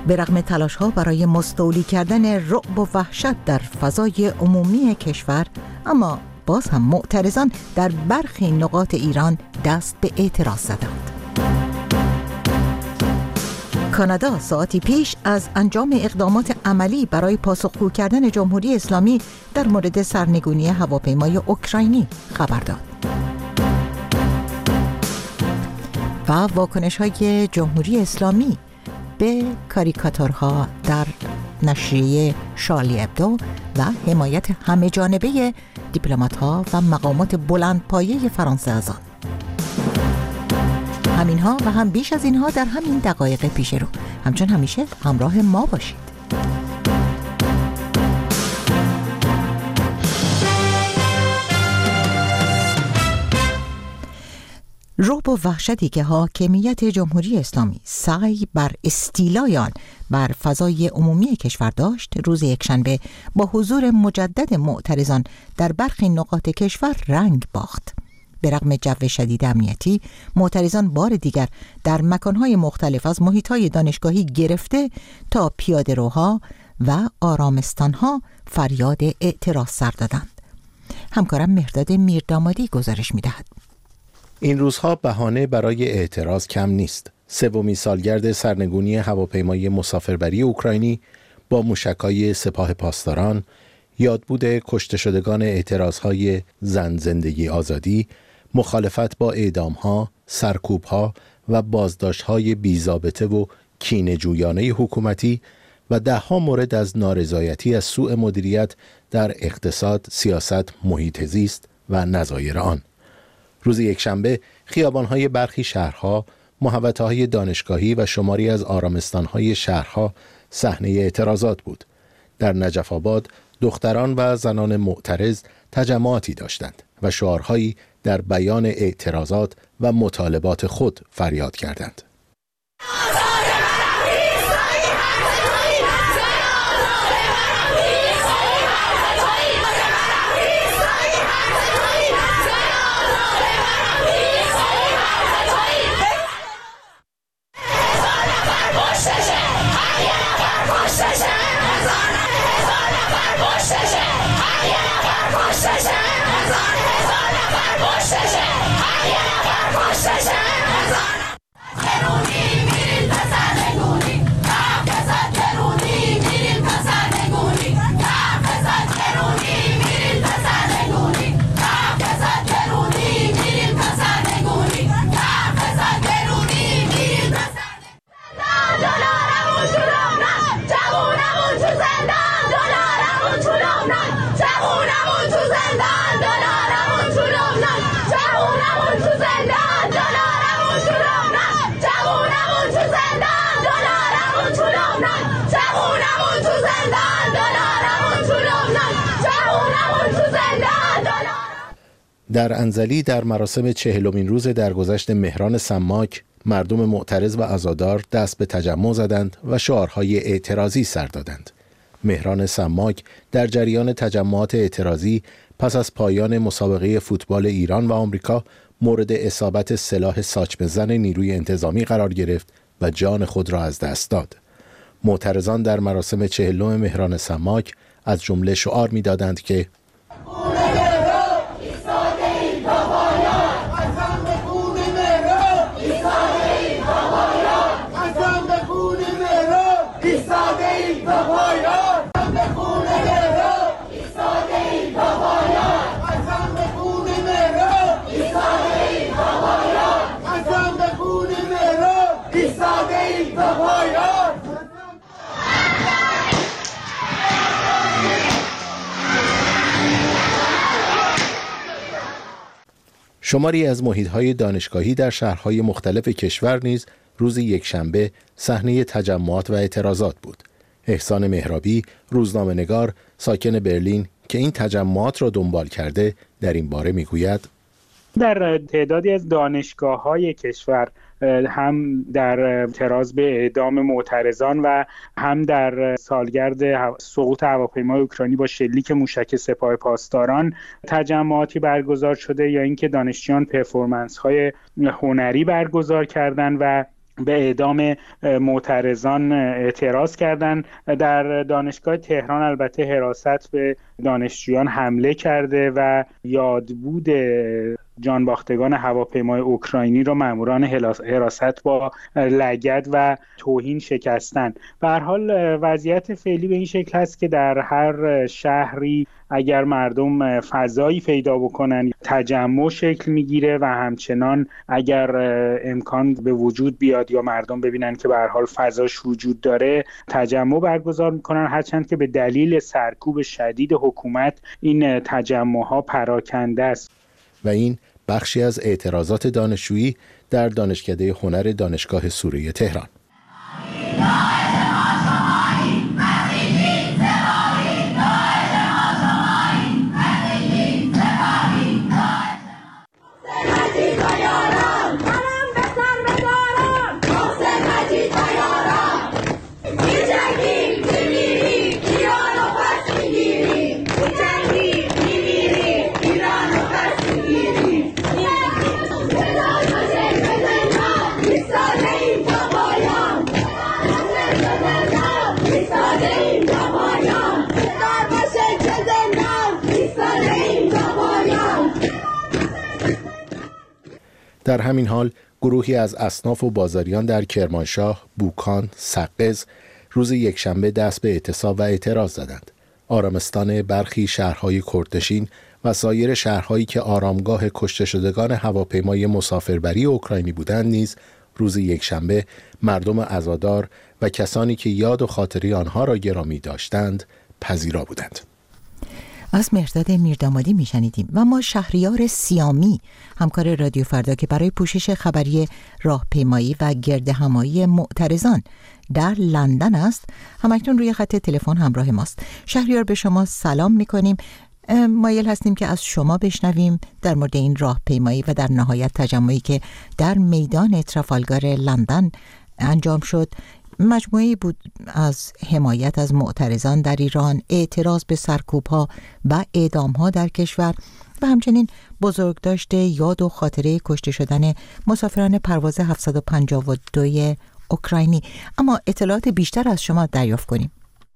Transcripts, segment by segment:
به رغم تلاش‌ها برای مستولی کردن رعب و وحشت در فضای عمومی کشور، اما باز هم معترضان در برخی نقاط ایران دست به اعتراض زدند. کانادا ساعتی پیش از انجام اقدامات عملی برای پاسخگو کردن جمهوری اسلامی در مورد سرنگونی هواپیمای اوکراینی خبر داد. و واکنش‌های جمهوری اسلامی به کاریکاتورها در نشریه شارلی ابدو و حمایت همه جانبه دیپلمات‌ها و مقامات بلندپایه فرانسه از آن. همینها و هم بیش از اینها در همین دقایق پیش رو. همچون همیشه همراه ما باشید. رعب و وحشتی که حاکمیت جمهوری اسلامی سعی بر استیلای آن بر فضای عمومی کشور داشت، روز یکشنبه با حضور مجدد معترضان در برخی نقاط کشور رنگ باخت. به رغم جو شدید امنیتی، معترضان بار دیگر در مکانهای مختلف از محیطهای دانشگاهی گرفته تا پیاده‌روها و آرامستانها فریاد اعتراض سر دادند. همکارم مهرداد میردامادی گزارش می‌دهد. این روزها بهانه برای اعتراض کم نیست. سومین سالگرد سرنگونی هواپیمای مسافربری اوکراینی با موشک‌های سپاه پاسداران، یادبود کشته شدگان اعتراضهای زن زندگی آزادی، مخالفت با اعدام‌ها، سرکوب‌ها و بازداشت‌های بی‌ضابطه و کینه‌جویانه حکومتی و ده‌ها مورد از نارضایتی از سوء مدیریت در اقتصاد، سیاست، محیط زیست و نظایر آن. روز یکشنبه خیابان‌های برخی شهرها، محوطه‌های دانشگاهی و شماری از آرامستان‌های شهرها صحنه اعتراضات بود. در نجف آباد دختران و زنان معترض تجمعاتی داشتند و شعارهایی در بیان اعتراضات و مطالبات خود فریاد کردند. در انزلی در مراسم 40مین روز درگذشت مهران سماک، مردم معترض و عزادار دست به تجمع زدند و شعارهای اعتراضی سر دادند. مهران سماک در جریان تجمعات اعتراضی پس از پایان مسابقه فوتبال ایران و آمریکا مورد اصابت سلاح ساچمه زن نیروی انتظامی قرار گرفت و جان خود را از دست داد. معترضان در مراسم 40 مهران سماک از جمله شعار می‌دادند که شماری از محیط‌های دانشگاهی در شهرهای مختلف کشور نیز روز یکشنبه صحنه تجمعات و اعتراضات بود. احسان مهرابی، روزنامه‌نگار ساکن برلین که این تجمعات را دنبال کرده، در این باره میگوید: در تعدادی از دانشگاه‌های کشور هم در اعتراض به اعدام معترضان و هم در سالگرد سقوط هواپیمای اوکراینی با شلیک موشک سپاه پاسداران تجمعاتی برگزار شده، یا اینکه دانشجویان پرفورمنس‌های هنری برگزار کردند و به اعدام معترضان اعتراض کردند. در دانشگاه تهران البته حراست به دانشجویان حمله کرده و یادبود جانباختگان هواپیمای اوکراینی را ماموران حراست با لگد و توهین شکستند. به هر حال وضعیت فعلی به این شکل است که در هر شهری اگر مردم فضایی پیدا بکنن تجمع شکل میگیره و همچنان اگر امکان به وجود بیاد یا مردم ببینن که به هر حال فضاش وجود داره تجمع برگزار میکنن، هرچند که به دلیل سرکوب شدید حکومت این تجمع‌ها پراکنده است. و این بخشی از اعتراضات دانشجویی در دانشکده هنر دانشگاه سوره تهران. در همین حال گروهی از اصناف و بازاریان در کرمانشاه، بوکان، سقز روز یکشنبه دست به اعتصاب و اعتراض زدند. آرامستان برخی شهرهای کردنشین و سایر شهرهایی که آرامگاه کشته شدگان هواپیمای مسافربری اوکراینی بودند نیز روز یکشنبه مردم عزادار و کسانی که یاد و خاطره آنها را گرامی داشتند پذیرا بودند. از مهرداد میردامادی میشنیدیم. و ما شهریار سیامی همکار رادیو فردا که برای پوشش خبری راهپیمایی و گردهمایی معترضان در لندن است همکنون روی خط تلفن همراه ماست. شهریار به شما سلام میکنیم. مایل هستیم که از شما بشنویم در مورد این راهپیمایی و در نهایت تجمعی که در میدان ترافالگار لندن انجام شد. مجموعه‌ای بود از حمایت از معترضان در ایران، اعتراض به سرکوب‌ها و اعدام‌ها در کشور و همچنین بزرگداشت یاد و خاطره کشته شدن مسافران پرواز 752 اوکراینی. اما اطلاعات بیشتر از شما دریافت کنیم.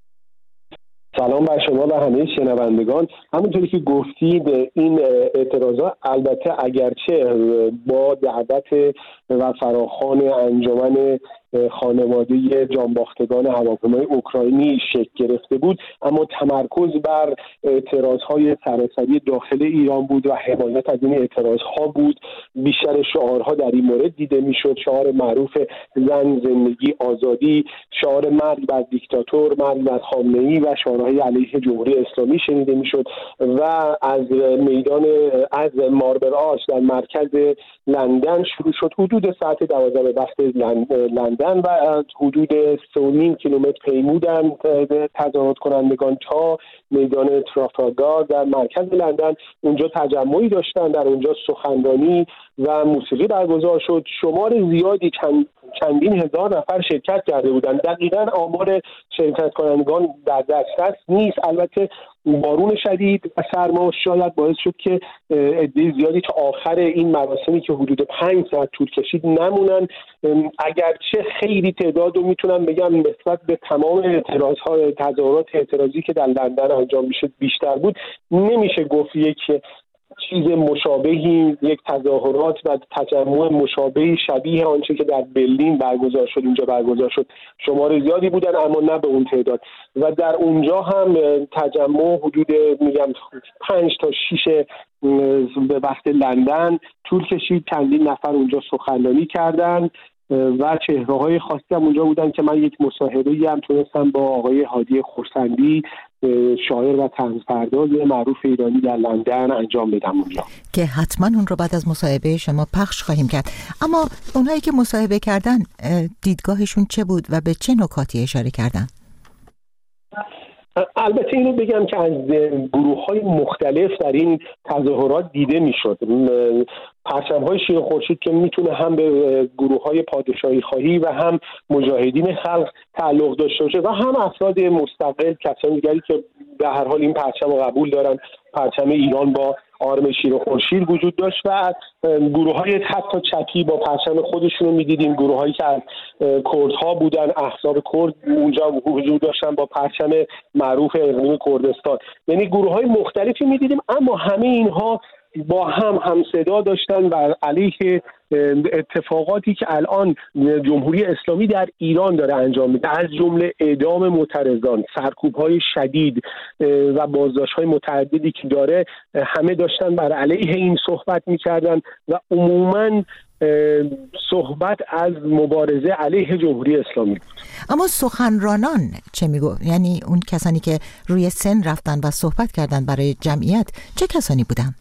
سلام بر شما و همه شنوندگان. همونطوری که گفتید این اعتراضات البته اگرچه با دعوت و فراخوان انجمن خانواده جانباختگان هواپیمای اوکراینی شکل گرفته بود، اما تمرکز بر اعتراضهای سراسری داخل ایران بود و حمایت از این اعتراضها بود. بیشتر شعارها در این مورد دیده میشد. شعار معروف زن، زندگی، آزادی، شعار مرگ بر دیکتاتور، مرگ بر خامنه‌ای و شعارهای علیه جمهوری اسلامی شنیده میشد و از میدان از ماربل آرچ در مرکز لندن شروع شد. حدود ساعت 12 به وقت لندن و از حدود 3.5 کیلومتر پیمودن تظاهرات کنندگان تا میدان ترافالگار در مرکز لندن. اونجا تجمعی داشتن، در اونجا سخنرانی و موسیقی برگزار شد. شمار زیادی چندین هزار نفر شرکت کرده بودند. دقیقاً آمار شرکت کنندگان در دسترس نیست. البته بارون شدید و سرما شاید باعث شد که عده زیادی تا آخر این مراسمی که حدود 5 ساعت طول کشید نمونن. اگرچه خیلی تعداد رو میتونم بگم نسبت به تمام اعتراض‌ها تظاهرات اعتراضی که در لندن انجام میشد بیشتر بود، نمیشه گفت یک چیز مشابهی، یک تظاهرات و تجمع مشابهی شبیه آنچه که در برلین برگزار شد اینجا برگزار شد. شمار زیادی بودن اما نه به اون تعداد و در اونجا هم تجمع حدود 5 تا 6 به وقت لندن طول کشید. چندین نفر اونجا سخنرانی کردند و چهره‌های خاصی هم اونجا بودن که من یک مصاحبه‌ای هم تونستم با آقای هادی خورسندی شاعر و طنزپرداز معروف ایرانی در لندن انجام بدم اونجا که حتما اون رو بعد از مصاحبه شما پخش خواهیم کرد. اما اونهایی که مصاحبه کردن دیدگاهشون چه بود و به چه نکاتی اشاره کردن؟ البته اینو بگم که از گروه‌های مختلف در این تظاهرات دیده میشد. پرچم‌های شیر خورشید که میتونه هم به گروه‌های پادشاهی خواهی و هم مجاهدین خلق تعلق داشته باشه و هم افراد مستقل، کسان دیگری که به هر حال این پرچم رو قبول دارن، پرچم ایران با آرم شیر و خورشید وجود داشت و گروه‌های حتی چپی با پرچم خودشون رو می‌دیدیم، گروه‌هایی که از کردها بودن، احزاب کرد اونجا وجود داشتن با پرچم معروف اقلیم کردستان. یعنی گروه‌های مختلفی می‌دیدیم، اما همه اینها با هم صدا داشتن بر علیه اتفاقاتی که الان جمهوری اسلامی در ایران داره انجام میده، از جمله اعدام معترضان، سرکوب‌های شدید و بازداشت‌های متعددی که داره. همه داشتن بر علیه این صحبت می‌کردن و عموماً صحبت از مبارزه علیه جمهوری اسلامی بود. اما سخنرانان چه میگو؟ یعنی اون کسانی که روی سن رفتن و صحبت کردن برای جمعیت چه کسانی بودن؟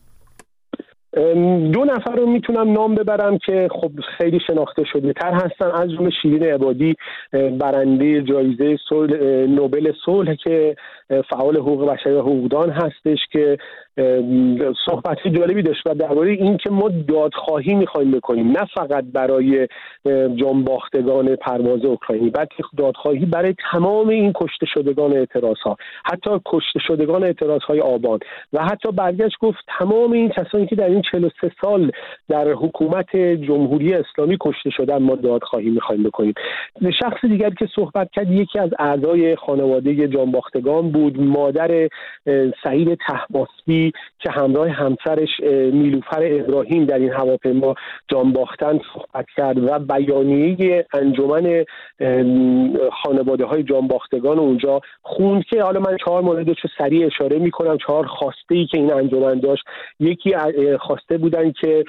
2 نفر رو میتونم نام ببرم که خب خیلی شناخته شده تر هستن، از جمله شیرین عبادی، برنده جایزه نوبل صلح که فعال حقوق بشری و حقوقدان هستش، که صحبتی جالبی داشت و درباره این که ما دادخواهی میخوایم بکنیم، نه فقط برای جانباختگان پرواز اوکراینی، بلکه دادخواهی برای تمام این کشته شدگان اعتراضها، حتی کشته شدگان اعتراضهای آبان، و حتی برگشت گفت تمام این کسانی که در این 43 سال در حکومت جمهوری اسلامی کشته شدن ما دادخواهی میخوایم بکنیم. شخص دیگری که صحبت کرد یکی از اعضای خانواده جانباختگان بود، مادر سعید طهماسبی که همراه همسرش نیلوفر ابراهیم در این هواپیما جان باختن صحبت کرد و بیانیه انجمن خانواده‌های جان باختگان اونجا خوند که حالا من 4 موردش رو سریع اشاره می‌کنم. 4 خواسته‌ای که این انجمن داشت. یکی خواسته بودن که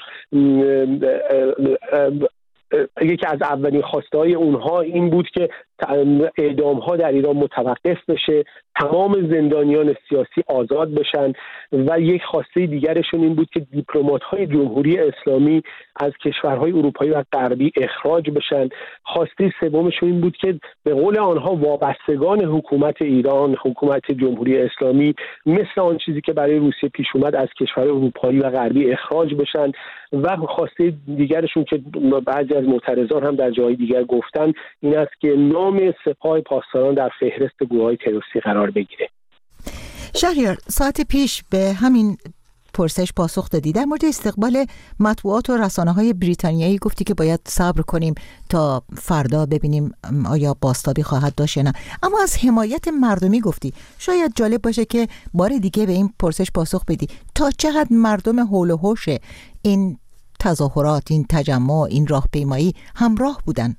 یکی از اولین خواسته‌های اونها این بود که اعدام‌ها در ایران متوقف بشه، تمام زندانیان سیاسی آزاد بشن، و یک خواسته دیگرشون این بود که دیپلمات‌های جمهوری اسلامی از کشورهای اروپایی و غربی اخراج بشن. خواسته سومشون این بود که به قول آنها وابستگان حکومت ایران، حکومت جمهوری اسلامی، مثل آن چیزی که برای روسیه پیش اومد، از کشورهای اروپایی و غربی اخراج بشن. و خواسته دیگرشون که بعضی از معترضان هم در جای دیگر گفتن این است که نام سپاه پاسداران در فهرست گروه‌های تروریستی قرار بگیره. شهریار، ساعت پیش به همین پرسش پاسخ دادی. در مورد استقبال مطبوعات و رسانه‌های بریتانیایی گفتی که باید صبر کنیم تا فردا ببینیم آیا بازتابی خواهد داشت یا نه. اما از حمایت مردمی گفتی. شاید جالب باشه که بار دیگه به این پرسش پاسخ بدی. تا چقدر مردم حول و حوش این تظاهرات، این تجمع، این راهپیمایی همراه بودن؟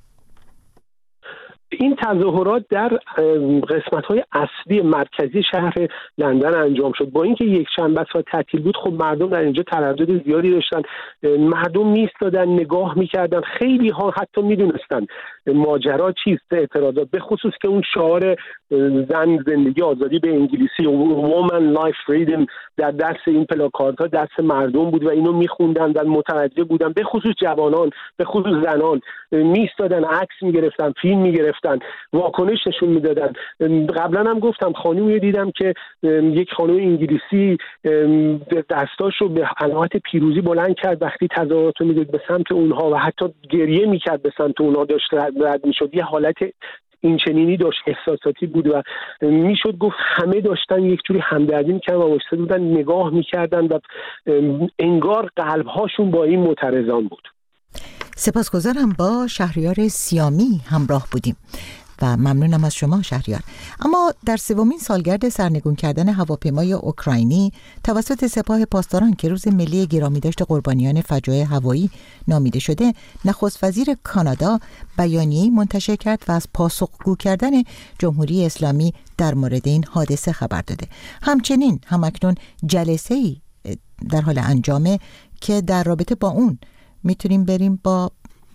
این تظاهرات در قسمت‌های اصلی مرکزی شهر لندن انجام شد. با اینکه یک شنبه و تعطیل بود، خب مردم در اینجا تردد زیادی داشتن. مردم می‌ایستادن نگاه می‌کردن. خیلی ها حتی می‌دونستن ماجرا چیست، اعتراضات، به خصوص که اون شعار زن زندگی آزادی به انگلیسی woman life freedom در دست این پلاکاردها دست مردم بود و اینو می‌خوندن و متوجه بودن، به خصوص جوانان، به خصوص زنان می‌ایستادن، عکس می‌گرفتن، فیلم می‌گرفتن، واکنش نشون میدادن. قبلا هم گفتم خانومی دیدم که یک خانم انگلیسی دستاشو به علامت پیروزی بلند کرد وقتی تظاهرات رو میدید به سمت اونها و حتی گریه میکرد به سمت اونها، داشت رد میشد. یه حالت این چنینی داشت، احساساتی بود و میشد گفت همه داشتن یک جوری همدردی میکردن و واسه بودن نگاه میکردن و انگار قلبهاشون با این معترضان بود. سپاسگزارم. با شهریار سیامی همراه بودیم و ممنونم از شما شهریار. اما در 3مین سالگرد سرنگون کردن هواپیمای اوکراینی توسط سپاه پاسداران که روز ملی گرامیداشت قربانیان فجایع هوایی نامیده شده، نخست وزیر کانادا بیانیه‌ای منتشر کرد و از پاسخگو کردن جمهوری اسلامی در مورد این حادثه خبر داده. همچنین همکنون جلسه‌ای در حال انجامه که در رابطه با اون میتونیم بریم با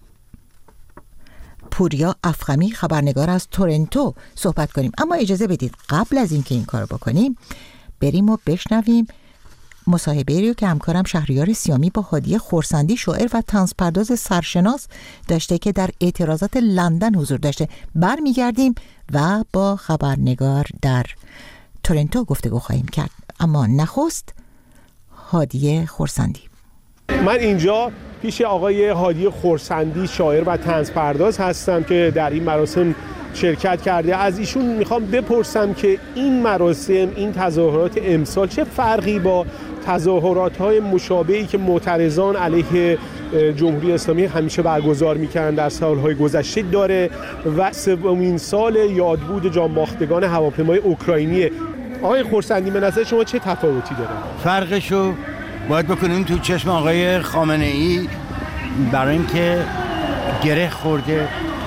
پوریا افخمی خبرنگار از تورنتو صحبت کنیم. اما اجازه بدید قبل از اینکه این کارو بکنیم بریم و بشنویم مصاحبه‌ای رو که همکارم شهریار سیامی با هادی خورسندی، شاعر و طنزپرداز سرشناس داشته که در اعتراضات لندن حضور داشته. برمیگردیم و با خبرنگار در تورنتو گفتگو خواهیم کرد. اما نخست هادی خورسندی. من اینجا پیش آقای هادی خورسندی، شاعر و طنزپرداز هستم که در این مراسم شرکت کرده. از ایشون میخوام بپرسم که این مراسم، این تظاهرات امسال چه فرقی با تظاهرات‌های مشابهی که معترضان علیه جمهوری اسلامی همیشه برگزار می‌کردن در سال‌های گذشته داره و سومین سال یادبود جانباختگان هواپیمای اوکراینی. آقای خورسندی، به نظر شما چه تفاوتی داره؟ فرقشو باید بکنیم تو چشم آقای خامنه‌ای، برای اینکه گره خورده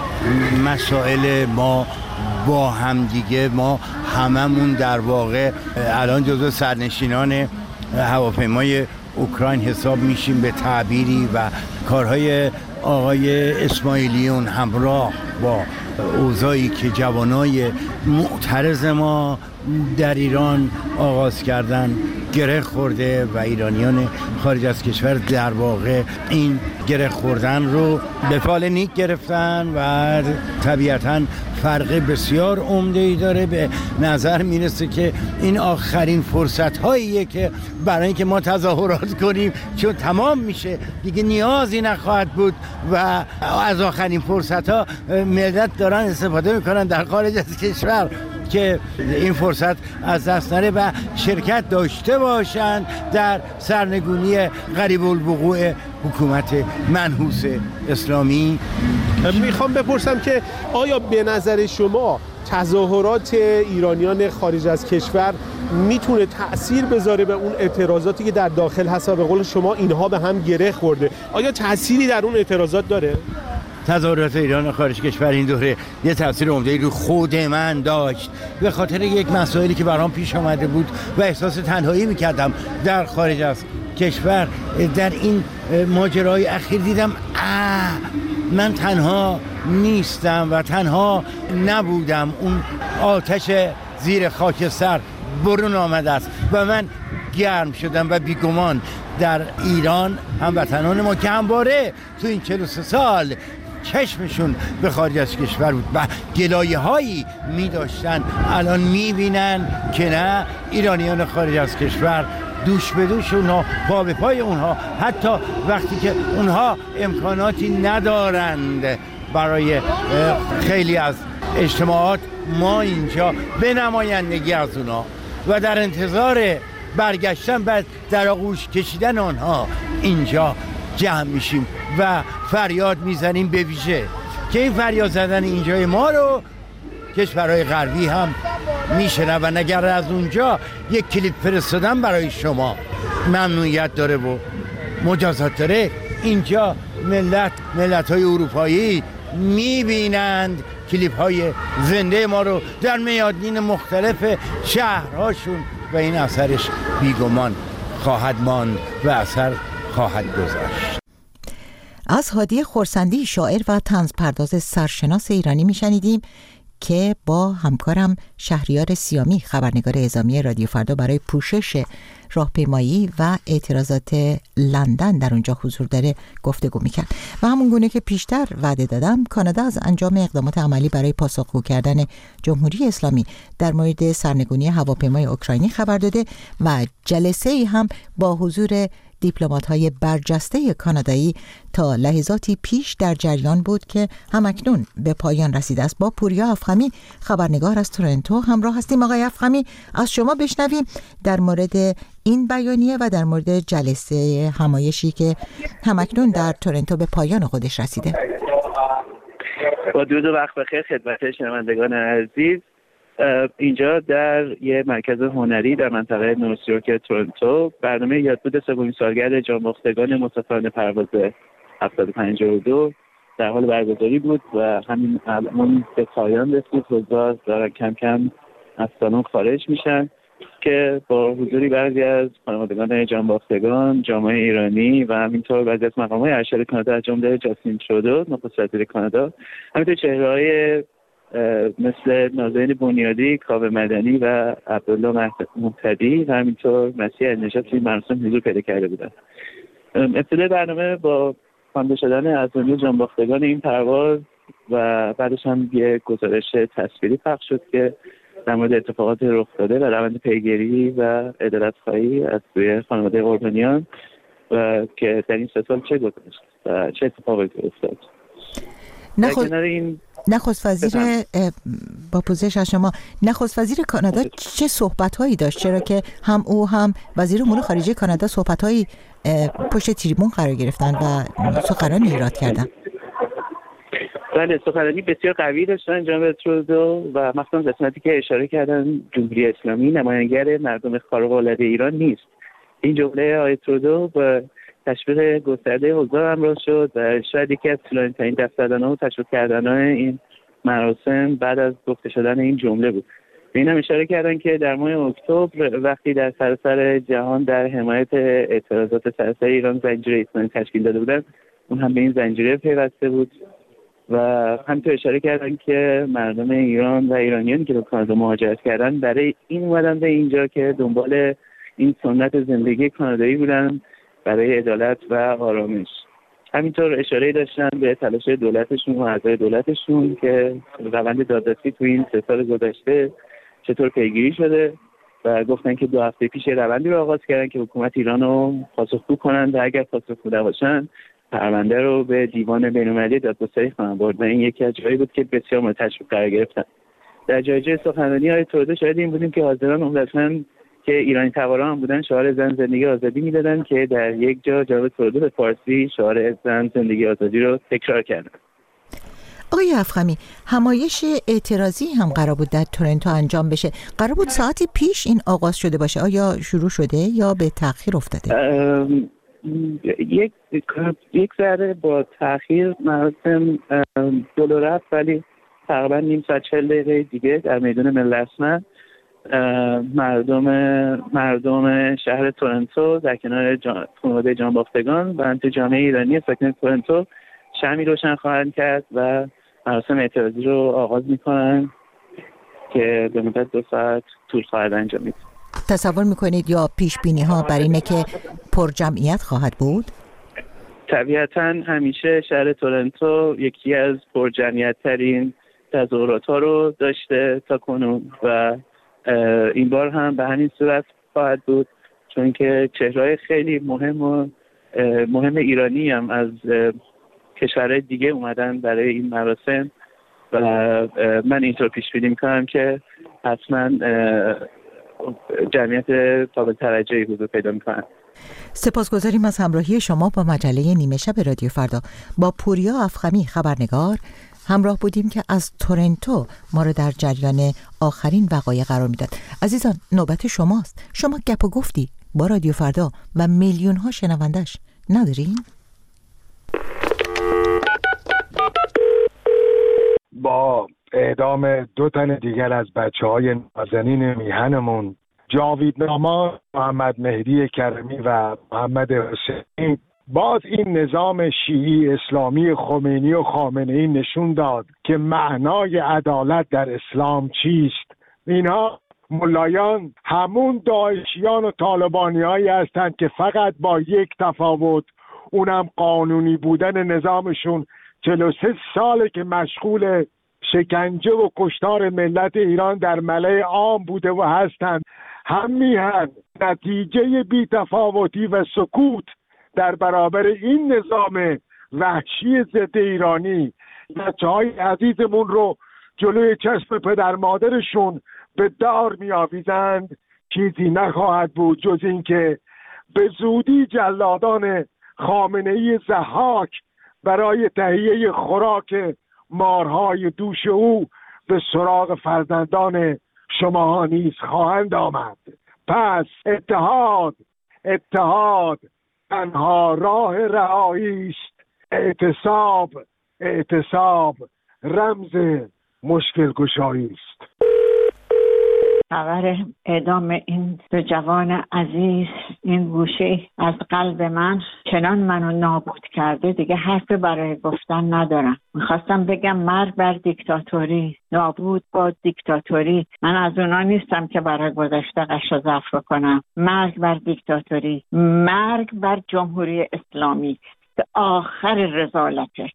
مسائل ما با همدیگه. ما هممون در واقع الان جزو سرنشینان هواپیمای اوکراین حساب میشیم به تعبیری و کارهای آقای اسماعیلیون همراه با اوضاعی که جوانای معترض ما در ایران آغاز کردن گره خورده و ایرانیان خارج از کشور در واقع این گره خوردن رو به فال نیک گرفتن و طبیعتاً فرق بسیار عمده‌ای داره. به نظر میرسه که این آخرین فرصت هاییه که برای اینکه ما تظاهرات کنیم، چون تمام میشه دیگه نیازی نخواهد بود و از آخرین فرصت ها ملت دارن استفاده میکنن در خارج از کشور که این فرصت از دست نره و شرکت داشته باشند در سرنگونی قریب الوقوع حکومت منحوس اسلامی. میخوام بپرسم که آیا به نظر شما تظاهرات ایرانیان خارج از کشور میتونه تأثیر بذاره به اون اعتراضاتی که در داخل هست و به قول شما اینها به هم گره خورده؟ آیا تأثیری در اون اعتراضات داره؟ تظاهرات ایران خارج کشور این دوره یه تاثیر عمده‌ای رو خود من داشت، به خاطر یک مسائلی که برام پیش آمده بود و احساس تنهایی میکردم در خارج از کشور. در این ماجرای اخیر دیدم من تنها نیستم و تنها نبودم. اون آتش زیر خاکستر برون آمده است و من گرم شدم و بیگمان در ایران هموطنان ما که همواره تو این 43 سال چشمشون به خارج از کشور بود و گلایه هایی می داشتن، الان می بینن که نه، ایرانیان خارج از کشور دوش به دوش اونها، پا به پای اونها، حتی وقتی که اونها امکاناتی ندارند برای خیلی از اجتماعات، ما اینجا به نمایندگی از اونها و در انتظار برگشتن بعد در آغوش کشیدن آنها اینجا جمع میشیم و فریاد میزنیم، به ویژه که این فریاد زدن اینجای ما رو کشورهای غربی هم میشنون. اگر از اونجا یک کلیپ فرستادن برای شما ممنوعیت داره و مجازات داره، اینجا ملت‌های اروپایی میبینند کلیپ های زنده ما رو در میادین مختلف شهرهاشون و این اثرش بیگمان خواهد ماند و اثر خواهد گذاشت. از هادی خورسندی، شاعر و طنزپرداز سرشناس ایرانی میشنیدیم که با همکارم شهریار سیامی، خبرنگار اعزامی رادیو فردا، برای پوشش راهپیمایی و اعتراضات لندن در اونجا حضور داره گفتگو میکرد. و همون گونه که پیشتر وعده دادم، کانادا از انجام اقدامات عملی برای پاسخگو کردن جمهوری اسلامی در مورد سرنگونی هواپیمای اوکراینی خبر داده و جلسه‌ای هم با حضور دیپلمات‌های برجسته کانادایی تا لحظاتی پیش در جریان بود که همکنون به پایان رسیده است. با پوریا افخمی، خبرنگار از تورنتو همراه هستیم. آقای افخمی، از شما بشنویم در مورد این بیانیه و در مورد جلسه همایشی که همکنون در تورنتو به پایان خودش رسیده. با درود و وقت بخیر خدمت شنوندگان عزیز. اینجا در یه مرکز هنری در منطقه نورثیورک تورنتو برنامه یادبود سومین سالگرد جانباختگان مسافران پرواز 752 در حال برگزاری بود و همین الان به پایان رسید. حضار دارن کم کم از سالن خارج میشن که با حضوری بعضی از خانوادگان جانباختگان، جامعه ایرانی و همینطور بعضی از مقام‌های ارشد کانادا از جمله جاستین ترودو نخست وزیر کانادا، همینطور چهره‌های مثل نازنین بنیادی، کاوه مدنی و عبدالله مهتدی و همینطور مسیح النجات توی مراسم حضور پیدا کرده بودند. ابتدای برنامه با خوانده شدن ازانی جانباختگان این پرواز و بعدش هم یک گزارش تصویری پخش شد که در مورد اتفاقات رخ داده و روند پیگیری و عدالت‌خواهی از سوی خانواده قربانیان و که در این 3 سال چه گذشت و چه اتفاقی افتاد. نخست وزیر با پوزش از شما، نخست وزیر کانادا چه صحبت‌هایی داشت؟ چرا که هم او هم وزیر امور خارجه کانادا صحبت‌هایی پشت تریبون قرار گرفتن و سخنرانی ایراد کردن. بله، سخنرانی بسیار قوی داشتن جناب ترودو و مثلا قسمتی که اشاره کردن جمهوری اسلامی نماینگر مردم خارق‌العاده ایران نیست. این جمله آقای ترودو با تشویق گسترده اوضاع همراه شد و شاید یکی از طولانی‌ترین دست زدن‌ها و تشویق کردن‌های این مراسم بعد از گفته شدن این جمله بود. به این هم اشاره کردن که در ماه اکتبر وقتی در سراسر جهان در حمایت اعتراضات سراسر ایران زنجیره ایسلام تشکیل داده بودن، اون هم به این زنجیره پیوسته بود و همینطور اشاره کردن که مردم ایران و ایرانیانی که به کانادا مهاجرت کردن برای این اومدن به اینجا که دنبال این سنت زندگی کانادایی بودن برای عدالت و آرامش. همینطور اشاره داشتن به تلاش دولتشون و اعضای دولتشون که روند دادرسی تو این 3 سال گذشته چطور پیگیری شده و گفتن که 2 هفته پیش روندی رو آغاز کردن که حکومت ایران رو پاسخگو کنن و اگر پاسخگو نباشن پرونده رو به دیوان بین‌المللی دادگستری خواهند برد و این یکی از جایی بود که بسیار مورد تشویق قرار گرفتن. در جای سخنرانی های ترودو شاهد این بودیم که حاضران عمدتاً که ایرانی تبارا هم بودن شعار زن زندگی آزادی میدادن که در یک جا جناب ترودو به فارسی شعار زن زندگی آزادی رو تکرار کردن. آقای افخمی، همایش اعتراضی هم قرار بود در تورنتو انجام بشه. قرار بود ساعتی پیش این آغاز شده باشه. آیا شروع شده یا به تأخیر افتاده؟ یک ذره با تأخیر مراسم جلو رفت، ولی تقریبا نیم ساعت 40 دقیقه دیگه در میدان ملل اسمر مردم شهر تورنتو در کنار خانواده جانباختگان و انت جامعه ایرانی ساکن تورنتو شمعی روشن خواهند کرد و مراسم اعتراضی رو آغاز میکنن که به مدت 2 ساعت طول خواهد انجامید. تصور میکنید یا پیش بینی ها بر اینه که پر جمعیت خواهد بود؟ طبیعتاً همیشه شهر تورنتو یکی از پر جمعیت ترین تظاهرات ها رو داشته تا کنون و این بار هم به همین صورت خواهد بود، چون که چهره‌های خیلی مهم ایرانی هم از کشورهای دیگه اومدن برای این مراسم و من اینطور پیش بینی می‌کنم که حتما جمعیت قابل توجهی حضور پیدا می‌کنه. سپاسگزاریم از همراهی شما با مجله نیمه شب رادیو فردا. با پوریا افخمی خبرنگار همراه بودیم که از تورنتو ما رو در جریان آخرین وقایع قرار میداد. عزیزان، نوبت شماست. شما گپ و گفتی با رادیو فردا و میلیون ها شنوندش ندارین؟ با اعدام 2 تن دیگر از بچه‌های نازنین میهنمون جاوید نامان، محمد مهدی کرمی و محمد حسینی، باز این نظام شیعی اسلامی خمینی و خامنه‌ای نشون داد که معنای عدالت در اسلام چیست. اینها ملایان همون داعشیان و طالبانی‌هایی هستند که فقط با یک تفاوت، اونم قانونی بودن نظامشون 43 ساله که مشغول شکنجه و کشتار ملت ایران در ملأ عام بوده و هستند. هم میهن نتیجه بی‌تفاوتی و سکوت در برابر این نظام وحشی ضد ایرانی بچه‌های عزیزمون رو جلوی چشم پدر مادرشون به دار می‌آویزند، چیزی نخواهد بود جز این که به زودی جلادان خامنه‌ای ضحاک برای تهیه خوراک مارهای دوش او به سراغ فرزندان شما نیز خواهند آمد. پس اتحاد تنها راه رهایی است. اعتصاب رمز مشکل گشایی است. خبر اعدام این 2 جوان عزیز این گوشه از قلب من چنان منو نابود کرده دیگه حرف برای گفتن ندارم. میخواستم بگم مرگ بر دیکتاتوری، نابود با دیکتاتوری. من از اونا نیستم که برای گذشته قش و ظرف کنم. مرگ بر دیکتاتوری، مرگ بر جمهوری اسلامی، به آخر رذالته.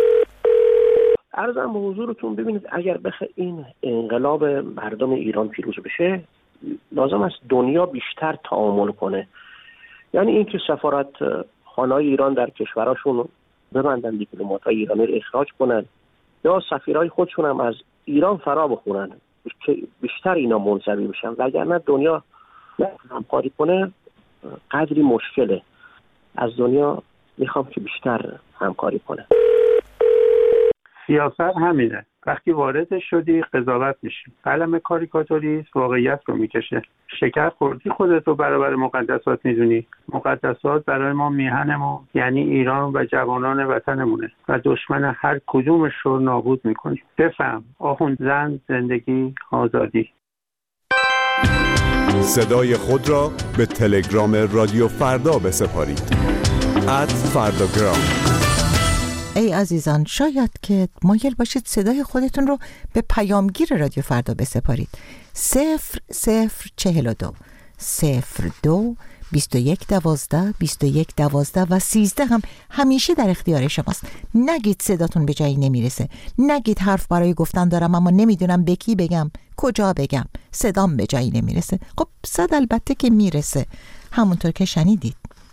عرضم به حضورتون، ببینید اگر بخواد این انقلاب مردم ایران پیروز بشه لازم است دنیا بیشتر تعامل کنه. یعنی اینکه سفارت خانه‌های ایران در کشوراشون ببندن، دیپلمات‌های ایرانی رو اخراج کنن، یا سفیرای خودشون هم از ایران فرا بخونن که بیشتر اینا منزوی بشن، وگرنه دنیا همکاری کنه قدری مشکله. از دنیا میخوام که بیشتر همکاری کنه. سیاست همینه، وقتی وارد شدی قضاوت میشی. قلم کاریکاتوریست واقعیت رو میکشه. شکر خوردی خودت رو برابر مقدسات میدونی. مقدسات برای ما میهنمون، یعنی ایران و جوانان وطنمونه و دشمن هر کدومش رو نابود میکنیم. بفهم آخوند زن، زندگی، آزادی. صدای خود را به تلگرام رادیو فردا بسپارید. @فرdagram. ای عزیزان، شاید که مایل باشید صدای خودتون رو به پیامگیر رادیو فردا بسپارید. 0042 02 21 12 21 12 و 13 هم همیشه در اختیار شماست. نگید صداتون به جایی نمیرسه، نگید حرف برای گفتن دارم اما نمیدونم به کی بگم، کجا بگم، صدام به جایی نمیرسه. خب صد البته که میرسه، همونطور که شنیدید.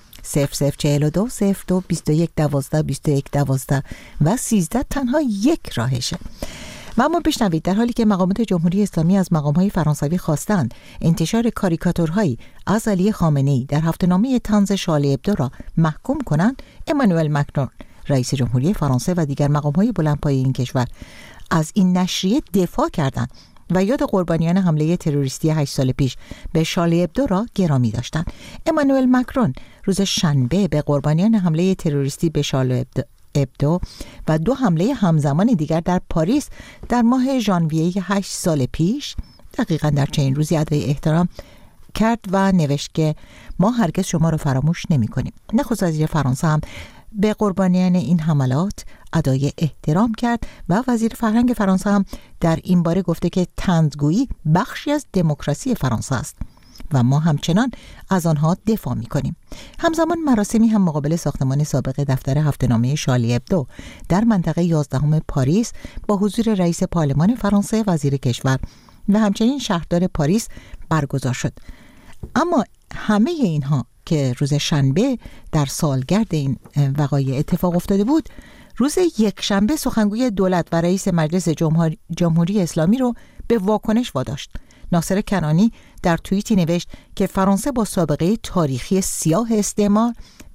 0042 02 21 12 21 12 و 13 تنها یک راهشه. و اما بشنوید، در حالی که مقامات جمهوری اسلامی از مقام‌های فرانسوی خواستند انتشار کاریکاتورهایی از علی خامنه‌ای در هفته‌نامه طنز شارلی ابدو را محکوم کنند، امانوئل مکرون رئیس جمهوری فرانسه و دیگر مقام‌های بلندپایه این کشور از این نشریه دفاع کردند و یاد قربانیان حمله تروریستی 8 سال پیش به شارلی ابدو را گرامی داشتند. امانوئل مکرون روز شنبه به قربانیان حمله تروریستی به شارلی ابدو و 2 حمله همزمان دیگر در پاریس در ماه ژانویه 8 سال پیش دقیقاً در چنین روزی ادای احترام کرد و نوشت که ما هرگز شما را فراموش نمی‌کنیم. نخست وزیر فرانسه هم به قربانیان این حملات ادای احترام کرد و وزیر فرهنگ فرانسه هم در این باره گفته که طنزگویی بخشی از دموکراسی فرانسه است و ما همچنان از آنها دفاع می‌کنیم. همزمان مراسمی هم مقابل ساختمان سابق دفتر هفته‌نامه شارلی ابدو در منطقه 11 پاریس با حضور رئیس پارلمان فرانسه، وزیر کشور و همچنین شهردار پاریس برگزار شد. اما همه اینها که روز شنبه در سالگرد این وقایع اتفاق افتاده بود، روز یکشنبه سخنگوی دولت و رئیس مجلس جمهوری اسلامی رو به واکنش واداشت. ناصر کنعانی در توییتی نوشت که فرانسه با سابقه تاریخی سیاه استعمار،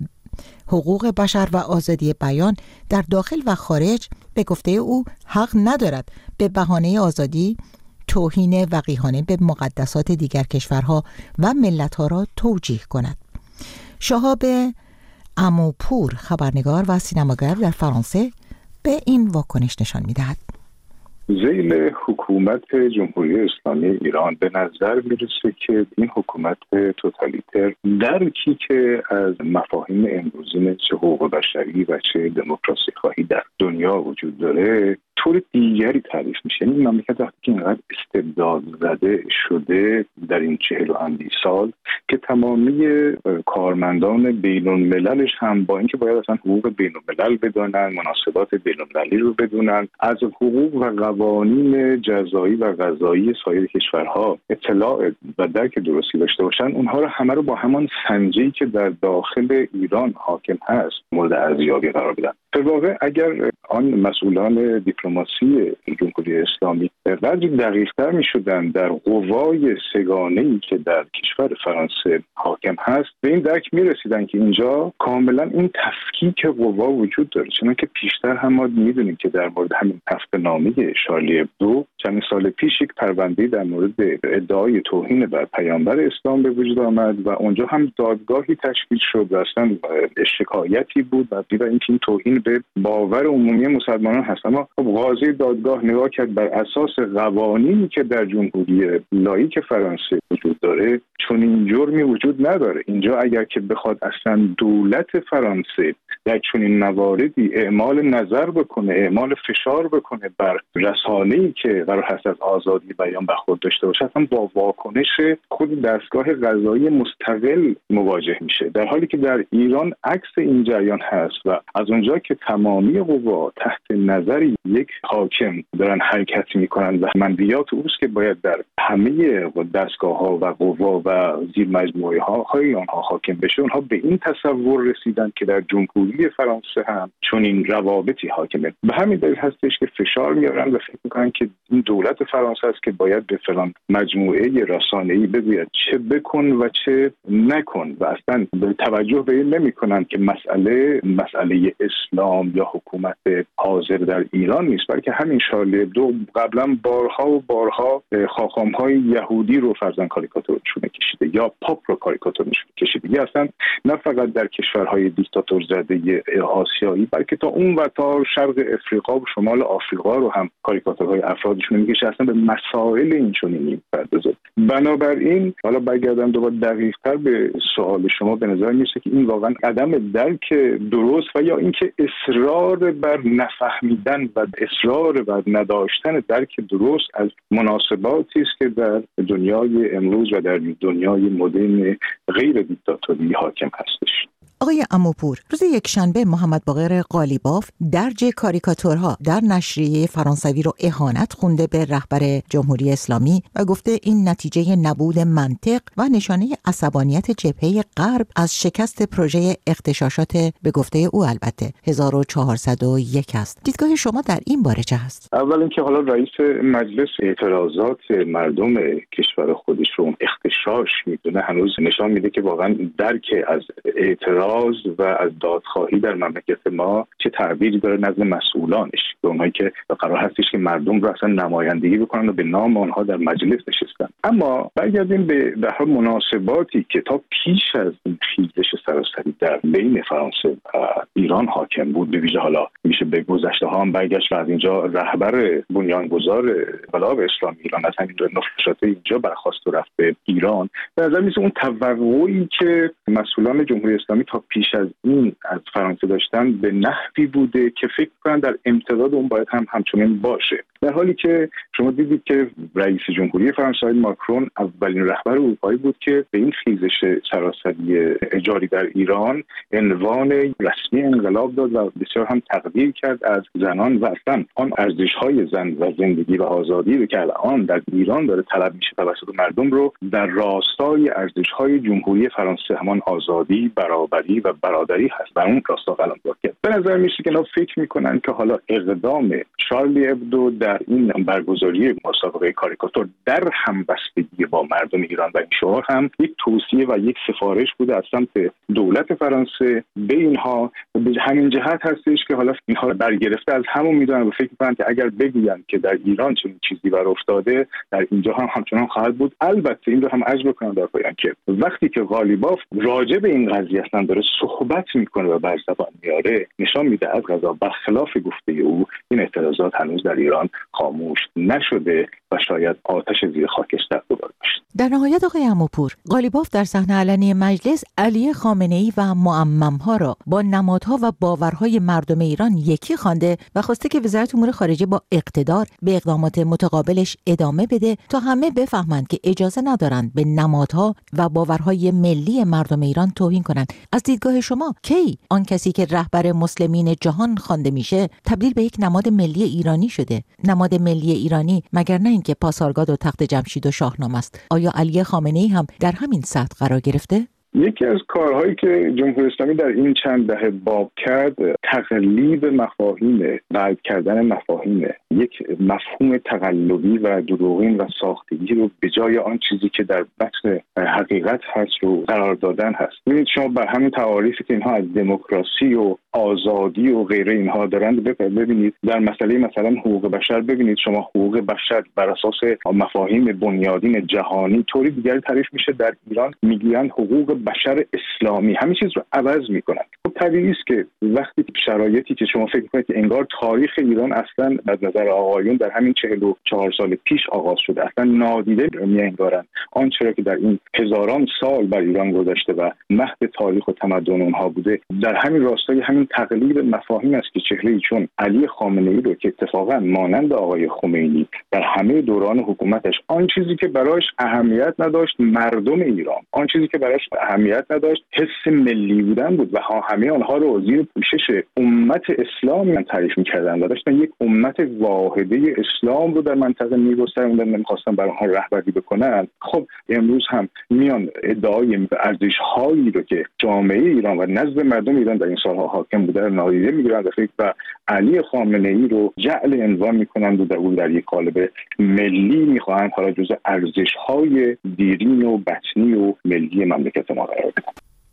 حقوق بشر و آزادی بیان در داخل و خارج به گفته او حق ندارد به بهانه آزادی توهین وقیحانه به مقدسات دیگر کشورها و ملت‌ها را توجیه کند. شهاب اموپور، خبرنگار و سینماگر در فرانسه، به این واکنش نشان می‌دهد. ذیل حکومت جمهوری اسلامی ایران به نظر میرسه که این حکومت توتالیتر درکی که از مفاهیم امروزین چه حقوق بشری و چه دموکراسی خواهی در دنیا وجود داره طور دیگری تعریف میشه. این مملکت وقتی که اینقدر استبداد زده شده در این 40 و اندی سال که تمامی کارمندان بین المللش هم با اینکه باید اصلا حقوق بین الملل بدونن، مناسبات بین المللی رو بدونن، از حقوق و قوانین جزایی و قضایی سایر کشورها اطلاع و درک درستی داشته باشن، اونها رو همه رو با همان سنجی که در داخل ایران حاکم هست مورد ارزیابی قرار بدن. در واقع اگر آن مسئولان دیپلماسی جمهوری اسلامی قدری دقیق‌تر می‌شدند در قوای سگانه‌ای که در کشور فرانسه حاکم هست، به این درک می‌رسیدند که اینجا کاملا این تفکیک قوا وجود داره. چنانکه پیشتر هم ما می‌دونیم که در مورد همین هفته‌نامه شارلی ابدو چند سال پیش یک پرونده در مورد ادعای توهین بر پیامبر اسلام به وجود آمد و اونجا هم دادگاهی تشکیل شد و اصلا شکایتی بود و اینکه این توهین به باور عمومی مسلمانان هست. اما قاضی دادگاه نگاه کرد بر اساس قوانینی که در جمهوری لاییک فرانسه وجود داره چون این جرمی وجود نداره. اینجا اگر که بخواد اصلا دولت فرانسه در چنین مواردی اعمال نظر بکنه، اعمال فشار بکنه بر رسانه‌ای که قرار هست از آزادی بیان برخورد داشته باشه، اصلا با واکنش خود دستگاه قضایی مستقل مواجه میشه، در حالی که در ایران عکس این جریان هست و از اونجا که تمامی قوا تحت نظر یک حاکم دارن حرکت میکنن و منویات اوست که باید در همه دستگاه‌ها و قوا و زیر مجموعه های آنها حاکم بشه، اونها به این تصور رسیدن که در جمهوری جمهوری فرانسه هم چون این روابطی حاکمه. به همین دلیل هستش که فشار میارن و فکر میکنن که این دولت فرانسه است که باید به فلان مجموعه رسانه‌ای بگوید چه بکن و چه نکن و اصلا توجه به این نمیکنن که مسئله اسلام یا حکومت حاضر در ایران نیست، بلکه همین شارلی ابدو قبلا بارها و بارها خاخام‌های یهودی رو فرزن کاریکاتورشون کشیده یا پاپ رو کاریکاتورشون کشیده. یا اصلا نه فقط در کشورهای دیکتاتور زده آسیایی، بلکه تا اون و تا شرق افریقا و شمال آفریقا رو هم کاریکاتورهای افرادشون میکشه، اصلا به مسائل اینچنینی میپردازه. بنابراین حالا برگردم دوباره دقیق‌تر به سوال شما، به نظر میرسه که این واقعا عدم درک درست و یا اینکه اصرار بر نفهمیدن و اصرار بر نداشتن درک درست از مناسباتی است که در دنیای امروز و در دنیای مدرن غیر دیکتاتوری حاکم هستش. آقای عموپور، روز یکشنبه محمد باقر قالیباف درج کاریکاتورها در نشریه فرانسوی رو اهانت خونده به رهبر جمهوری اسلامی و گفته این نتیجه نبود منطق و نشانه عصبانیت جبهه غرب از شکست پروژه اغتشاشات به گفته او البته 1401 است. دیدگاه شما در این باره چه هست؟ اول اینکه حالا رئیس مجلس اعتراضات مردم کشور خودش رو اغتشاش میدونه، هنوز نشان میده که واقعا درک از اعتراض و از دادخواهی در مملکت ما چه تعبیری داره نزد مسئولانش، به اونایی که قرار هستش که مردم رو اصلا نمایندگی بکنن و به نام آنها در مجلس نشستن. اما برگردیم به در مناسباتی که تا پیش از این خیزش سراسری در بین فرانسه و ایران حاکم بود، به ویژه حالا میشه به گذشته ها هم برگشت و از اینجا رهبر بنیانگذار انقلاب اسلامی ایران از همین نفشات اینجا برخاست و رفت به ایران. به نظر میاد اون توقعی که مسئولان جمهوری اسلامی تا پیش از این از فرانسه داشتن به نحوی بوده که فکر کنن در امتداد اون باید همچنین باشه، در حالی که شما دیدید که رئیس جمهوری فرانسه ماکرون اولین رهبر اروپایی بود که به این خیزش سراسری جاری در ایران عنوان رسمی انقلاب داد و بسیار هم تقدیر کرد از زنان و اصلا آن ارزش‌های زن و زندگی و آزادی که الان در ایران داره طلب میشه توسط مردم رو در راستای ارزش‌های جمهوری فرانسه، همان آزادی، برابری و برادری هست، در اون راستا قلم کرد. به نظر میاد که اینا فکر میکنن که حالا اقدام شارلی ابدو در این برگزاری مسابقه کاریکاتور در همبستگی با مردم ایران و این شعار هم یک توصیه و یک سفارش بوده از سمت دولت فرانسه به اینها. به همین جهت هستش که حالا اینها برگرفته از همون میدونن و فکر میکنن که اگر بگویند که در ایران چنین چیزی بر افتاده، در اینجا هم همچنان خواهد بود. البته این رو هم عرض بکنم در پایان که وقتی که قالیباف راجع به این قضیه اصلا داره صحبت میکنه و بر زبان میاره، نشان میده از قضا برخلاف گفته او این اعتراضات هنوز در ایران خاموش نشده و شاید آتش زیر خاکستر دوباره بشه. در نهایت آقای عموپور، قالیباف در صحنه علنی مجلس علی خامنه‌ای و معمم‌ها را با نمادها و باورهای مردم ایران یکی خوانده و خواسته که وزارت امور خارجه با اقتدار به اقدامات متقابلش ادامه بده تا همه بفهمند که اجازه ندارند به نمادها و باورهای ملی مردم ایران توهین کنند. از دیدگاه شما کی آن کسی که رهبر مسلمین جهان خوانده میشه تبدیل به یک نماد ملی ایرانی شده؟ نماد ملی ایرانی مگر نه اینکه پاسارگاد و تخت جمشید و شاهنامه است؟ آیا علی خامنه‌ای هم در همین سطح قرار گرفته؟ یکی از کارهایی که جمهوری اسلامی در این چند دهه باب کرد تقلیب مفاهیم، قلب کردن مفاهیم، یک مفهوم تقلبی و دروغین و ساختگی رو به جای آن چیزی که در بطن حقیقت هست رو قرار دادن هست. ببینید شما بر همین تعاریفی که اینها از دموکراسی و آزادی و غیره اینها دارند ببینید در مسئله مثلا حقوق بشر، ببینید شما حقوق بشر بر اساس مفاهیم بنیادین جهانی طوری دیگری تعریف میشه. در ایران میگن حقوق بشر اسلامی، همین چیز رو عوض میکنن. خب طبیعی است که وقتی شرایطی که شما فکر میکنید که انگار تاریخ ایران اصلا از نظر آقایون در همین 44 سال پیش آغاز شده، اصلا نادیده میانگارن آنچه را که در این هزاران سال بر ایران گذشته و مهد تاریخ و تمدن اونها بوده، در همین راستای همین تقلیب مفاهیم است که چهره‌ای چون علی خامنه‌ای رو که اتفاقا مانند آقای خمینی در همه دوران حکومتش آن چیزی که براش اهمیت نداشت مردم ایران، آن چیزی که براش اهمیت نداشت حس ملی بودن بود و همه همه آنها رو زیر پوشش امت اسلام تعریف می‌کردن و داشتن یک امت واحده اسلام رو در منطقه می‌گسترندن، نمی‌خواستن بر آنها رهبری بکنن. خب امروز هم میان ادعای ارزش‌هایی رو که جامعه ایران و نزد مردم ایران در این سال‌ها حاکم بوده رو نادیده می‌گیرند و علی خامنه‌ای رو جعل عنوان می‌کنند و در یک قالب ملی می‌خواهند حالا جزء ارزش‌های دیرین و بطنی و ملی مملکت ما قرار بدن.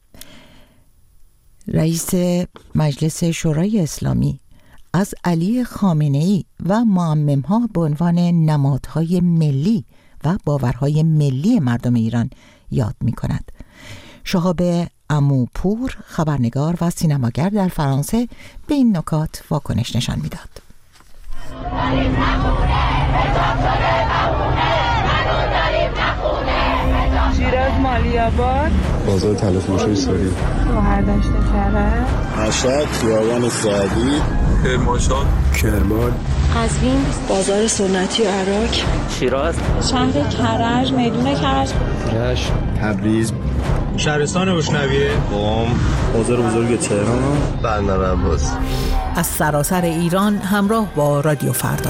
رئیس مجلس شورای اسلامی از علی خامنه‌ای و معمم‌ها به عنوان نمادهای ملی و باورهای ملی مردم ایران یاد می‌کند. شهاب عموپور، خبرنگار و سینماگر در فرانسه، به این نکات واکنش نشان می‌داد. شیراز مالی‌آباد، بازار تلفروشی سوری، شهردشت کرج، مشهد خیابان سعدی، کرمانشاه، کرمان، قزوین، بازار سنتی و عراق، شیراز، شهر کرج، میدون کرج، رشت، تبریز، شهرستان بوشنویه، قم، بازار بزرگ تهران، بندر عباس. از سراسر ایران همراه با رادیو فردا.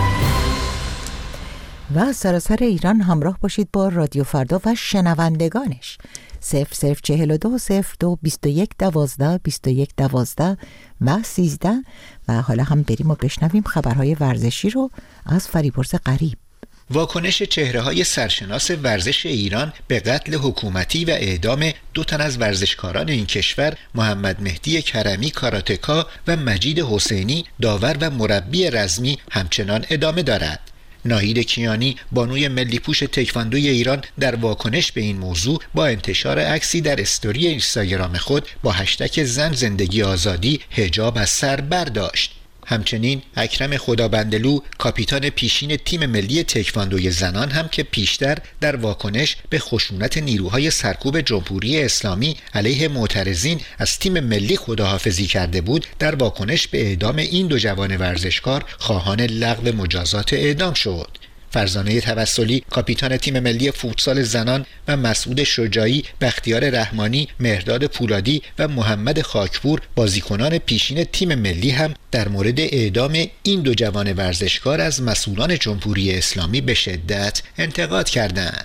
و سراسر ایران همراه باشید با رادیو فردا و شنوندگانش. 0042 02 21 12 21 12 و 13. و حالا هم بریم و بشنویم خبرهای ورزشی رو از فریبرز غریب. واکنش چهره‌های سرشناس ورزش ایران به قتل حکومتی و اعدام 2 تن از ورزشکاران این کشور، محمد مهدی کرمی کاراتکا و مجید حسینی داور و مربی رزمی، همچنان ادامه دارد. ناهید کیانی، بانوی ملی پوش تکواندوی ایران، در واکنش به این موضوع با انتشار عکسی در استوری اینستاگرام خود با هشتگ زن زندگی آزادی حجاب از سر برداشت. همچنین اکرم خدابندلو، کاپیتان پیشین تیم ملی تکواندوی زنان، هم که پیشتر در واکنش به خشونت نیروهای سرکوب جمهوری اسلامی علیه معترضین از تیم ملی خداحافظی کرده بود، در واکنش به اعدام این 2 جوان ورزشکار خواهان لغو مجازات اعدام شد. فرزانه توسلی، کاپیتان تیم ملی فوتسال زنان، و مسعود شجاعی، بختیار رحمانی، مهرداد پولادی و محمد خاکپور، بازیکنان پیشین تیم ملی، هم در مورد اعدام این 2 جوان ورزشکار از مسئولان جمهوری اسلامی به شدت انتقاد کردند.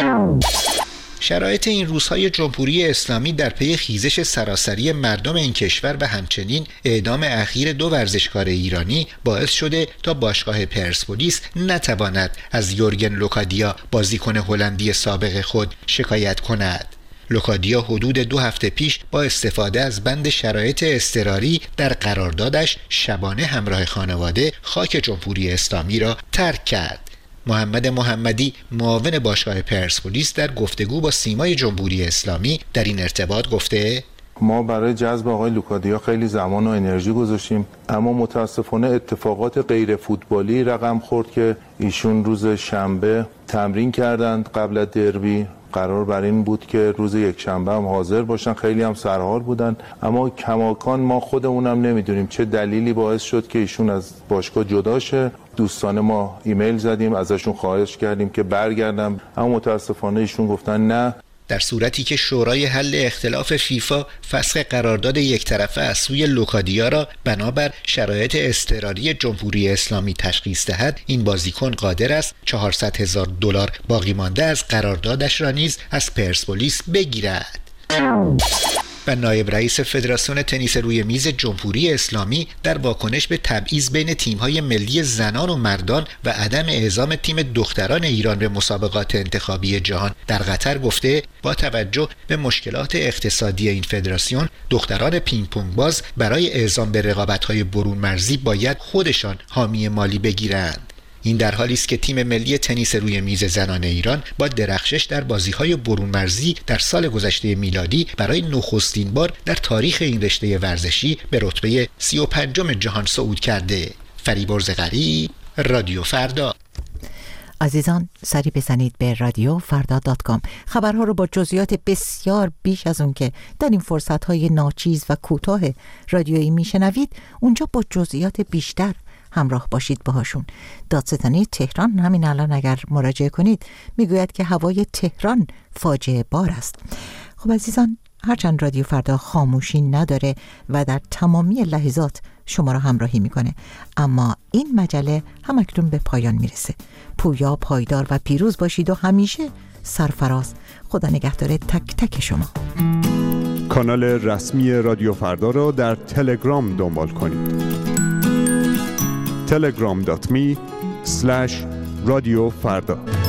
شرایط این روزهای جمهوری اسلامی در پی خیزش سراسری مردم این کشور و همچنین اعدام اخیر 2 ورزشکار ایرانی باعث شده تا باشگاه پرسپولیس نتواند از یورگن لوکادیا، بازیکن هلندی سابق خود، شکایت کند. لوکادیا حدود 2 هفته پیش با استفاده از بند شرایط اضطراری در قراردادش شبانه همراه خانواده خاک جمهوری اسلامی را ترک کرد. محمد محمدی، معاون باشگاه پرسپولیس، در گفتگو با سیمای جمهوری اسلامی در این ارتباط گفته: ما برای جذب آقای لوکادیا خیلی زمان و انرژی گذاشتیم، اما متاسفانه اتفاقات غیر فوتبالی رقم خورد که ایشون روز شنبه تمرین کردند قبل از دربی. قرار بر این بود که روز یکشنبه هم حاضر باشن، خیلی هم سرحال بودن، اما کماکان ما خودمونم نمیدونیم چه دلیلی باعث شد که ایشون از باشگاه جدا شه. دوستان ما ایمیل زدیم، ازشون خواهش کردیم که برگردن، اما متاسفانه ایشون گفتن نه. در صورتی که شورای حل اختلاف فیفا فسخ قرارداد یک طرفه از سوی لوکادیا را بنابر شرایط اضطراری جمهوری اسلامی تشخیص دهد، این بازیکن قادر است $400,000 باقی مانده از قراردادش را نیز از پرسپولیس بگیرد. و نایب رئیس فدراسیون تنیس روی میز جمهوری اسلامی در واکنش به تبعیض بین تیم‌های ملی زنان و مردان و عدم اعزام تیم دختران ایران به مسابقات انتخابی جهان در قطر گفته: با توجه به مشکلات اقتصادی این فدراسیون، دختران پینگ پونگ باز برای اعزام به رقابت‌های برون مرزی باید خودشان حامی مالی بگیرند. این در حالی است که تیم ملی تنیس روی میز زنان ایران با درخشش در بازی‌های برون مرزی در سال گذشته میلادی برای نخستین بار در تاریخ این رشته ورزشی به رتبه 35 جهان صعود کرده. فریبرز غریب، رادیو فردا. عزیزان، سری بزنید به radiofrda.com. خبرها رو با جزئیات بسیار بیش از اون که در این فرصت‌های ناچیز و کوتاه رادیویی میشنوید، اونجا با جزئیات بیشتر همراه باشید باهاشون. دادستانی تهران همین الان اگر مراجعه کنید میگوید که هوای تهران فاجعه بار است. خب عزیزان، هرچند رادیو فردا خاموشی نداره و در تمامی لحظات شما را همراهی میکنه، اما این مجله همکنون به پایان میرسه. پویا، پایدار و پیروز باشید و همیشه سرفراز. خدا نگهدار تک تک شما. کانال رسمی رادیو فردا را در تلگرام دنبال کنید. telegram.me/رادیو فردا